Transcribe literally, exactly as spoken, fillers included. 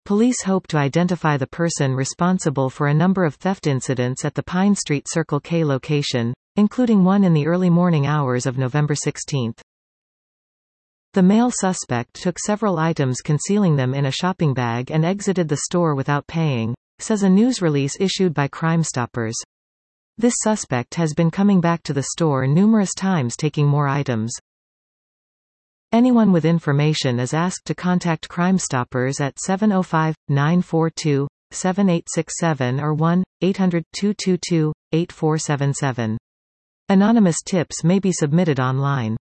Police hope to identify the person responsible for a number of theft incidents at the Pine Street Circle K location, including one in the early morning hours of November sixteenth. The male suspect took several items concealing them in a shopping bag and exited the store without paying, says a news release issued by Crime Stoppers. This suspect has been coming back to the store numerous times taking more items. Anyone with information is asked to contact Crime Stoppers at seven oh five, nine four two, seven eight six seven or one eight hundred, two two two, eight four seven seven. Anonymous tips may be submitted online.